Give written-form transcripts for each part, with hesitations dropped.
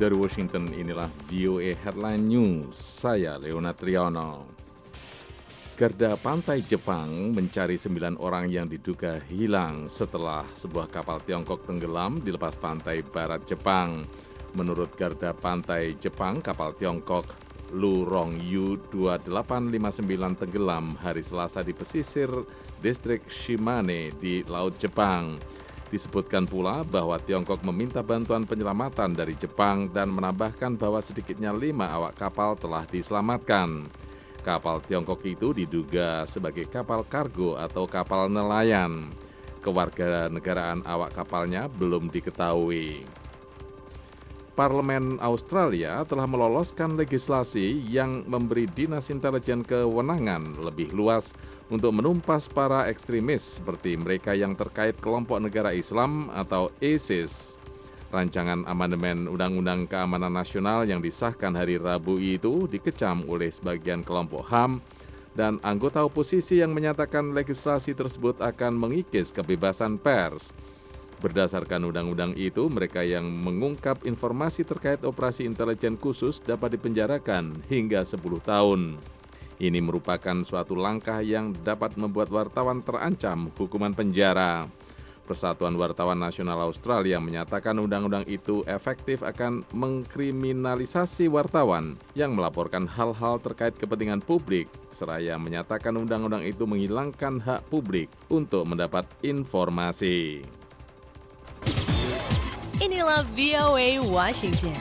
Dari Washington, inilah VOA Headline News. Saya Leonard Triono. Garda Pantai Jepang mencari 9 orang yang diduga hilang setelah sebuah kapal Tiongkok tenggelam di lepas pantai barat Jepang. Menurut Garda Pantai Jepang, kapal Tiongkok Lurongyu 2859 tenggelam hari Selasa di pesisir distrik Shimane di Laut Jepang. Disebutkan pula bahwa Tiongkok meminta bantuan penyelamatan dari Jepang dan menambahkan bahwa sedikitnya 5 awak kapal telah diselamatkan. Kapal Tiongkok itu diduga sebagai kapal kargo atau kapal nelayan. Kewarganegaraan awak kapalnya belum diketahui. Parlemen Australia telah meloloskan legislasi yang memberi dinas intelijen kewenangan lebih luas untuk menumpas para ekstremis seperti mereka yang terkait kelompok negara Islam atau ISIS. Rancangan amandemen Undang-Undang Keamanan Nasional yang disahkan hari Rabu itu dikecam oleh sebagian kelompok HAM dan anggota oposisi yang menyatakan legislasi tersebut akan mengikis kebebasan pers. Berdasarkan undang-undang itu, mereka yang mengungkap informasi terkait operasi intelijen khusus dapat dipenjarakan hingga 10 tahun. Ini merupakan suatu langkah yang dapat membuat wartawan terancam hukuman penjara. Persatuan Wartawan Nasional Australia menyatakan undang-undang itu efektif akan mengkriminalisasi wartawan yang melaporkan hal-hal terkait kepentingan publik, seraya menyatakan undang-undang itu menghilangkan hak publik untuk mendapat informasi. Inilah VOA Washington.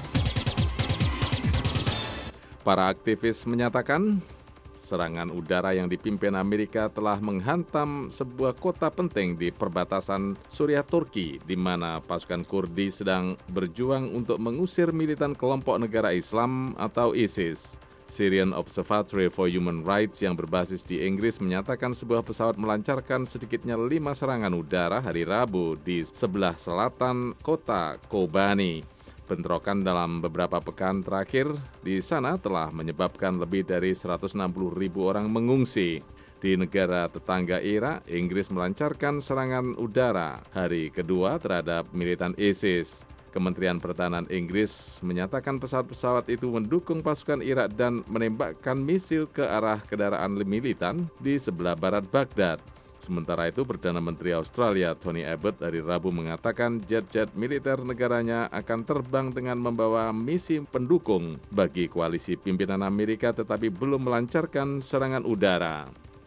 Para aktivis menyatakan serangan udara yang dipimpin Amerika telah menghantam sebuah kota penting di perbatasan Suriah-Turki, di mana pasukan Kurdi sedang berjuang untuk mengusir militan kelompok negara Islam atau ISIS. Syrian Observatory for Human Rights yang berbasis di Inggris menyatakan sebuah pesawat melancarkan sedikitnya 5 serangan udara hari Rabu di sebelah selatan kota Kobani. Bentrokan dalam beberapa pekan terakhir di sana telah menyebabkan lebih dari 160.000 orang mengungsi. Di negara tetangga Irak, Inggris melancarkan serangan udara hari kedua terhadap militan ISIS. Kementerian Pertahanan Inggris menyatakan pesawat-pesawat itu mendukung pasukan Irak dan menembakkan misil ke arah kendaraan militan di sebelah barat Baghdad. Sementara itu, Perdana Menteri Australia Tony Abbott hari Rabu mengatakan jet-jet militer negaranya akan terbang dengan membawa misi pendukung bagi koalisi pimpinan Amerika tetapi belum melancarkan serangan udara.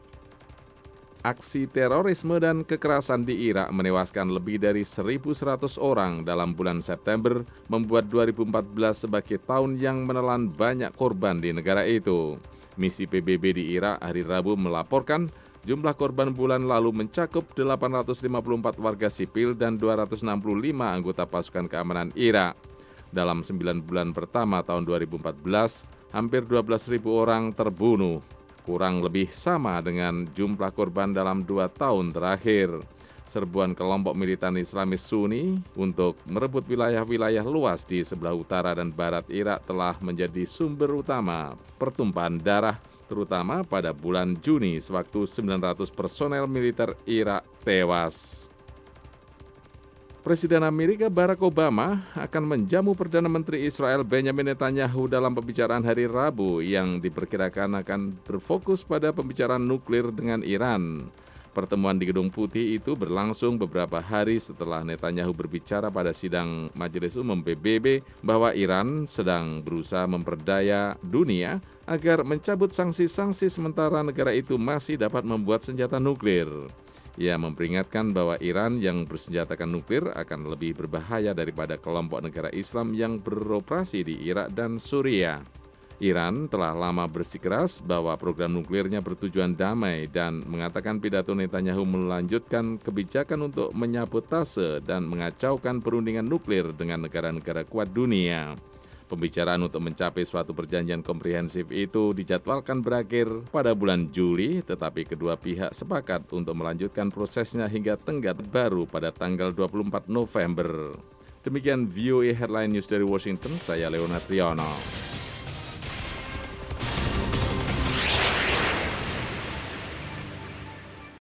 Aksi terorisme dan kekerasan di Irak menewaskan lebih dari 1.100 orang dalam bulan September, membuat 2014 sebagai tahun yang menelan banyak korban di negara itu. Misi PBB di Irak hari Rabu melaporkan jumlah korban bulan lalu mencakup 854 warga sipil dan 265 anggota pasukan keamanan Irak. Dalam 9 bulan pertama tahun 2014, hampir 12.000 orang terbunuh. Kurang lebih sama dengan jumlah korban dalam 2 tahun terakhir. Serbuan kelompok militan Islamis Sunni untuk merebut wilayah-wilayah luas di sebelah utara dan barat Irak telah menjadi sumber utama pertumpahan darah, terutama pada bulan Juni sewaktu 900 personel militer Irak tewas. Presiden Amerika Barack Obama akan menjamu Perdana Menteri Israel Benjamin Netanyahu dalam pembicaraan hari Rabu yang diperkirakan akan berfokus pada pembicaraan nuklir dengan Iran. Pertemuan di Gedung Putih itu berlangsung beberapa hari setelah Netanyahu berbicara pada sidang Majelis Umum PBB bahwa Iran sedang berusaha memperdaya dunia agar mencabut sanksi-sanksi sementara negara itu masih dapat membuat senjata nuklir. Ia memperingatkan bahwa Iran yang bersenjatakan nuklir akan lebih berbahaya daripada kelompok negara Islam yang beroperasi di Irak dan Suriah. Iran telah lama bersikeras bahwa program nuklirnya bertujuan damai dan mengatakan pidato Netanyahu melanjutkan kebijakan untuk menyabotase dan mengacaukan perundingan nuklir dengan negara-negara kuat dunia. Pembicaraan untuk mencapai suatu perjanjian komprehensif itu dijadwalkan berakhir pada bulan Juli, tetapi kedua pihak sepakat untuk melanjutkan prosesnya hingga tenggat baru pada tanggal 24 November. Demikian VOA Headline News dari Washington, saya Leonard Triono.